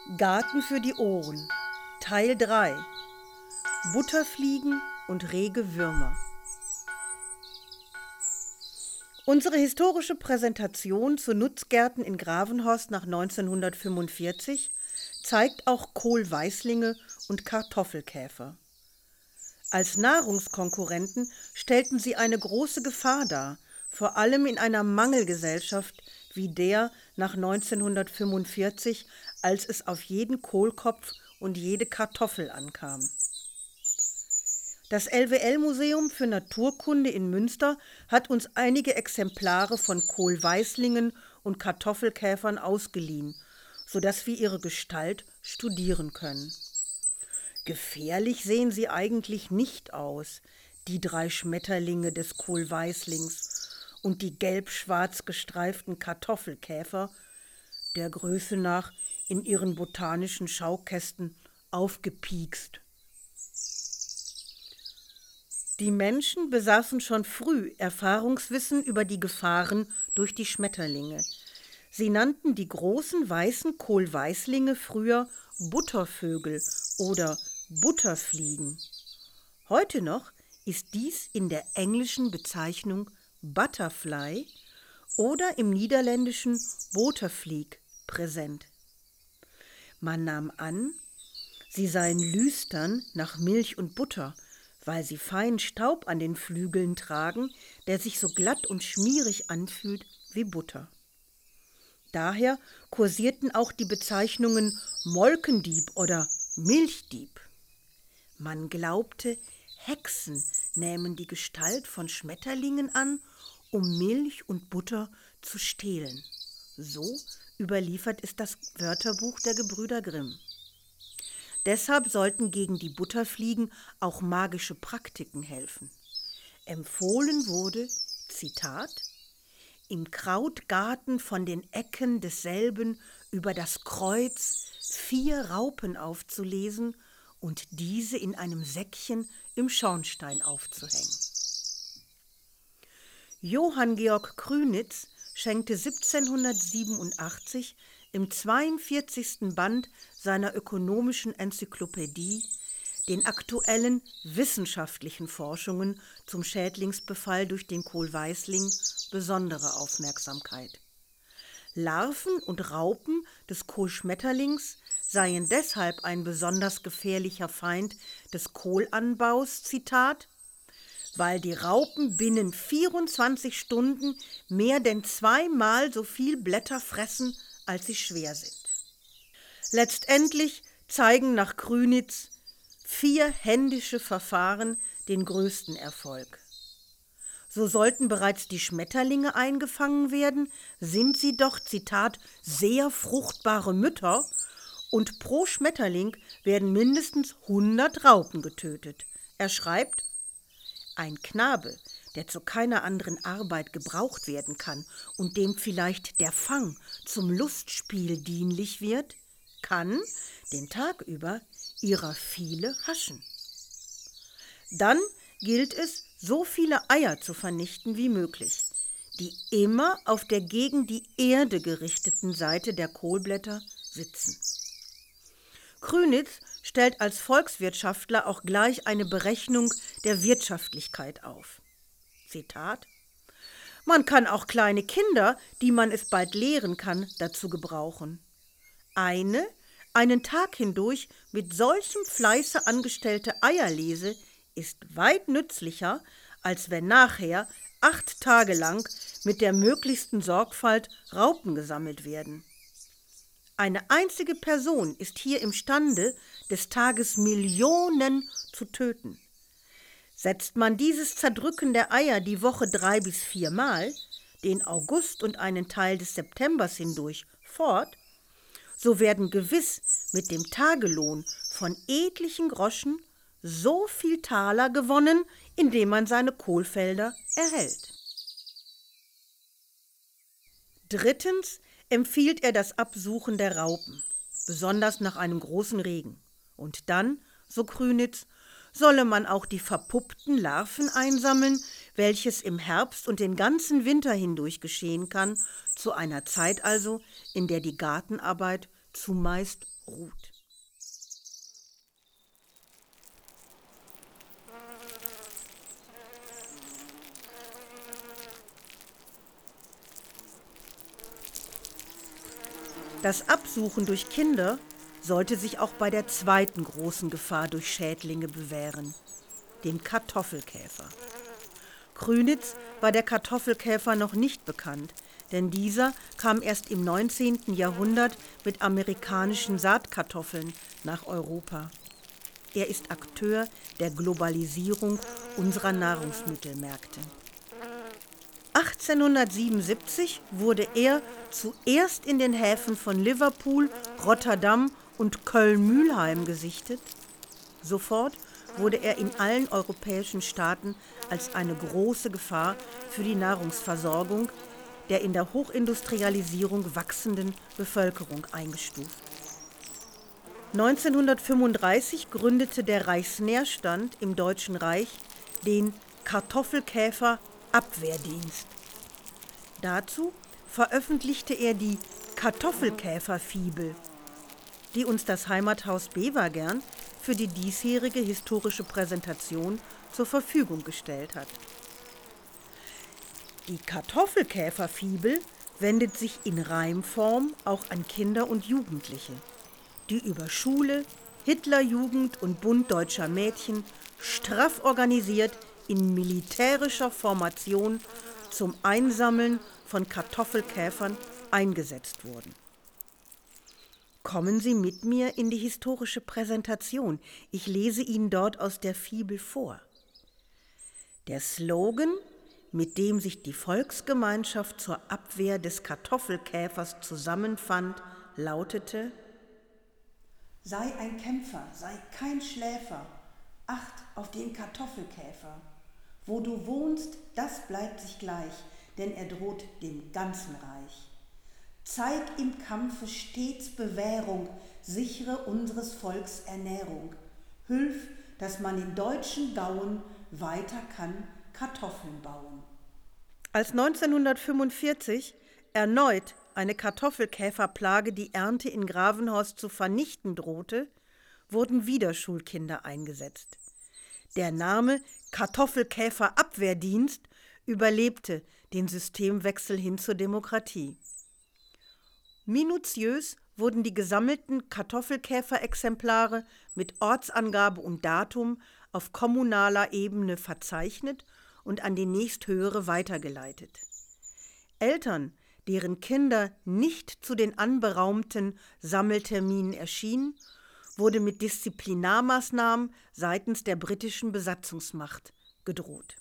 Garten für die Ohren, Teil 3: Butterfliegen und rege Würmer. Unsere historische Präsentation zu Nutzgärten in Gravenhorst nach 1945 zeigt auch Kohlweißlinge und Kartoffelkäfer. Als Nahrungskonkurrenten stellten sie eine große Gefahr dar, vor allem in einer Mangelgesellschaft wie der nach 1945, als es auf jeden Kohlkopf und jede Kartoffel ankam. Das LWL-Museum für Naturkunde in Münster hat uns einige Exemplare von Kohlweißlingen und Kartoffelkäfern ausgeliehen, sodass wir ihre Gestalt studieren können. Gefährlich sehen sie eigentlich nicht aus, die 3 Schmetterlinge des Kohlweißlings und die gelb-schwarz gestreiften Kartoffelkäfer, der Größe nach in ihren botanischen Schaukästen aufgepiekst. Die Menschen besaßen schon früh Erfahrungswissen über die Gefahren durch die Schmetterlinge. Sie nannten die großen weißen Kohlweißlinge früher Buttervögel oder Butterfliegen. Heute noch ist dies in der englischen Bezeichnung Butterfly oder im niederländischen Botervlieg präsent. Man nahm an, sie seien lüstern nach Milch und Butter, weil sie feinen Staub an den Flügeln tragen, der sich so glatt und schmierig anfühlt wie Butter. Daher kursierten auch die Bezeichnungen Molkendieb oder Milchdieb. Man glaubte, Hexen nähmen die Gestalt von Schmetterlingen an, um Milch und Butter zu stehlen. So überliefert es das Wörterbuch der Gebrüder Grimm. Deshalb sollten gegen die Butterfliegen auch magische Praktiken helfen. Empfohlen wurde, Zitat, im Krautgarten von den Ecken desselben über das Kreuz 4 Raupen aufzulesen und diese in einem Säckchen im Schornstein aufzuhängen. Johann Georg Krünitz schenkte 1787 im 42. Band seiner ökonomischen Enzyklopädie den aktuellen wissenschaftlichen Forschungen zum Schädlingsbefall durch den Kohlweißling besondere Aufmerksamkeit. Larven und Raupen des Kohlschmetterlings seien deshalb ein besonders gefährlicher Feind des Kohlanbaus, Zitat, weil die Raupen binnen 24 Stunden mehr denn 2-mal so viel Blätter fressen, als sie schwer sind. Letztendlich zeigen nach Krünitz 4 händische Verfahren den größten Erfolg. So sollten bereits die Schmetterlinge eingefangen werden, sind sie doch, Zitat, sehr fruchtbare Mütter und pro Schmetterling werden mindestens 100 Raupen getötet. Er schreibt, ein Knabe, der zu keiner anderen Arbeit gebraucht werden kann und dem vielleicht der Fang zum Lustspiel dienlich wird, kann den Tag über ihrer viele haschen. Dann gilt es, so viele Eier zu vernichten wie möglich, die immer auf der gegen die Erde gerichteten Seite der Kohlblätter sitzen. Krünitz stellt als Volkswirtschaftler auch gleich eine Berechnung der Wirtschaftlichkeit auf. Zitat: Man kann auch kleine Kinder, die man es bald lehren kann, dazu gebrauchen. Einen Tag hindurch mit solchem Fleiße angestellte Eierlese ist weit nützlicher, als wenn nachher 8 Tage lang mit der möglichsten Sorgfalt Raupen gesammelt werden. Eine einzige Person ist hier imstande, des Tages Millionen zu töten. Setzt man dieses Zerdrücken der Eier die Woche 3 bis 4 Mal, den August und einen Teil des Septembers hindurch fort, so werden gewiss mit dem Tagelohn von etlichen Groschen so viel Taler gewonnen, indem man seine Kohlfelder erhält. Drittens empfiehlt er das Absuchen der Raupen, besonders nach einem großen Regen. Und dann, so Krünitz, solle man auch die verpuppten Larven einsammeln, welches im Herbst und den ganzen Winter hindurch geschehen kann, zu einer Zeit also, in der die Gartenarbeit zumeist ruht. Das Absuchen durch Kinder sollte sich auch bei der zweiten großen Gefahr durch Schädlinge bewähren, dem Kartoffelkäfer. Krünitz war der Kartoffelkäfer noch nicht bekannt, denn dieser kam erst im 19. Jahrhundert mit amerikanischen Saatkartoffeln nach Europa. Er ist Akteur der Globalisierung unserer Nahrungsmittelmärkte. 1877 wurde er zuerst in den Häfen von Liverpool, Rotterdam und Köln-Mülheim gesichtet. Sofort wurde er in allen europäischen Staaten als eine große Gefahr für die Nahrungsversorgung der in der Hochindustrialisierung wachsenden Bevölkerung eingestuft. 1935 gründete der Reichsnährstand im Deutschen Reich den Kartoffelkäfer-Abwehrdienst. Dazu veröffentlichte er die Kartoffelkäfer-Fibel, die uns das Heimathaus Beverngen für die diesjährige historische Präsentation zur Verfügung gestellt hat. Die Kartoffelkäfer-Fibel wendet sich in Reimform auch an Kinder und Jugendliche, die über Schule, Hitlerjugend und Bund deutscher Mädchen straff organisiert in militärischer Formation zum Einsammeln von Kartoffelkäfern eingesetzt wurden. Kommen Sie mit mir in die historische Präsentation. Ich lese Ihnen dort aus der Fibel vor. Der Slogan, mit dem sich die Volksgemeinschaft zur Abwehr des Kartoffelkäfers zusammenfand, lautete: Sei ein Kämpfer, sei kein Schläfer, acht auf den Kartoffelkäfer. Wo du wohnst, das bleibt sich gleich, denn er droht dem ganzen Reich. Zeig im Kampfe stets Bewährung, sichere unseres Volks Ernährung. Hülf, dass man in deutschen Gauen weiter kann Kartoffeln bauen. Als 1945 erneut eine Kartoffelkäferplage die Ernte in Gravenhorst zu vernichten drohte, wurden wieder Schulkinder eingesetzt. Der Name Kartoffelkäfer-Abwehrdienst überlebte den Systemwechsel hin zur Demokratie. Minutiös wurden die gesammelten Kartoffelkäferexemplare mit Ortsangabe und Datum auf kommunaler Ebene verzeichnet und an die nächsthöhere weitergeleitet. Eltern, deren Kinder nicht zu den anberaumten Sammelterminen erschienen, wurde mit Disziplinarmaßnahmen seitens der britischen Besatzungsmacht gedroht.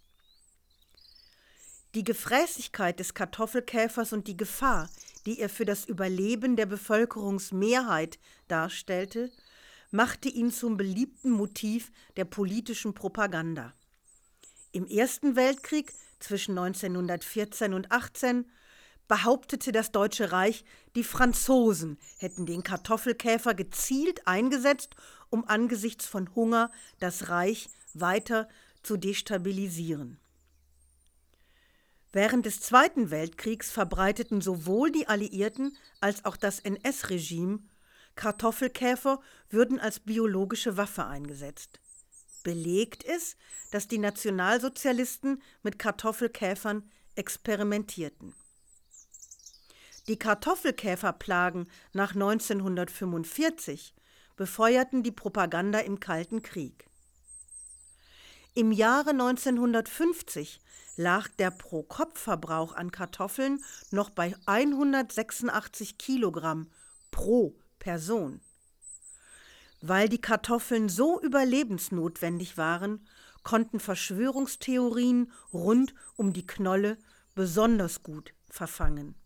Die Gefräßigkeit des Kartoffelkäfers und die Gefahr, die er für das Überleben der Bevölkerungsmehrheit darstellte, machte ihn zum beliebten Motiv der politischen Propaganda. Im Ersten Weltkrieg zwischen 1914 und 18 behauptete das Deutsche Reich, die Franzosen hätten den Kartoffelkäfer gezielt eingesetzt, um angesichts von Hunger das Reich weiter zu destabilisieren. Während des Zweiten Weltkriegs verbreiteten sowohl die Alliierten als auch das NS-Regime Kartoffelkäfer würden als biologische Waffe eingesetzt. Belegt ist, dass die Nationalsozialisten mit Kartoffelkäfern experimentierten. Die Kartoffelkäferplagen nach 1945 befeuerten die Propaganda im Kalten Krieg. Im Jahre 1950 lag der Pro-Kopf-Verbrauch an Kartoffeln noch bei 186 Kilogramm pro Person. Weil die Kartoffeln so überlebensnotwendig waren, konnten Verschwörungstheorien rund um die Knolle besonders gut verfangen.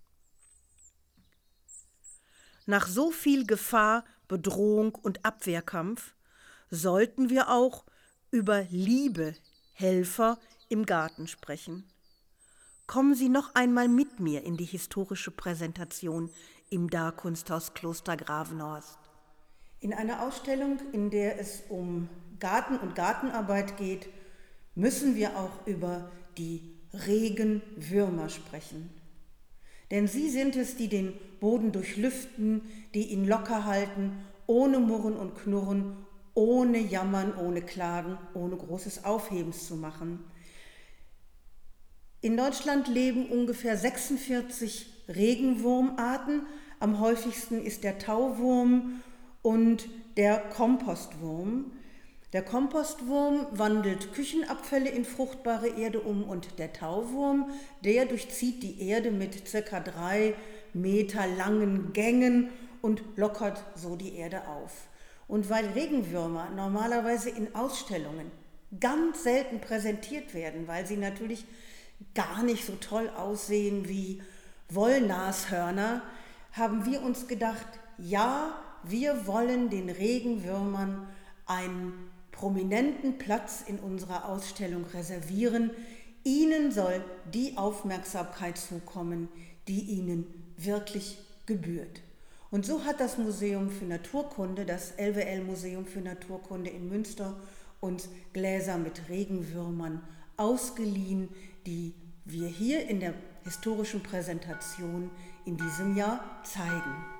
Nach so viel Gefahr, Bedrohung und Abwehrkampf sollten wir auch über liebe Helfer im Garten sprechen. Kommen Sie noch einmal mit mir in die historische Präsentation im Darkunsthaus Kloster Gravenhorst. In einer Ausstellung, in der es um Garten und Gartenarbeit geht, müssen wir auch über die Regenwürmer sprechen. Denn sie sind es, die den Boden durchlüften, die ihn locker halten, ohne Murren und Knurren, ohne Jammern, ohne Klagen, ohne großes Aufhebens zu machen. In Deutschland leben ungefähr 46 Regenwurmarten. Am häufigsten ist der Tauwurm und der Kompostwurm. Der Kompostwurm wandelt Küchenabfälle in fruchtbare Erde um und der Tauwurm, der durchzieht die Erde mit ca. 3 Meter langen Gängen und lockert so die Erde auf. Und weil Regenwürmer normalerweise in Ausstellungen ganz selten präsentiert werden, weil sie natürlich gar nicht so toll aussehen wie Wollnashörner, haben wir uns gedacht, ja, wir wollen den Regenwürmern einen prominenten Platz in unserer Ausstellung reservieren. Ihnen soll die Aufmerksamkeit zukommen, die ihnen wirklich gebührt. Und so hat das Museum für Naturkunde, das LWL-Museum für Naturkunde in Münster, uns Gläser mit Regenwürmern ausgeliehen, die wir hier in der historischen Präsentation in diesem Jahr zeigen.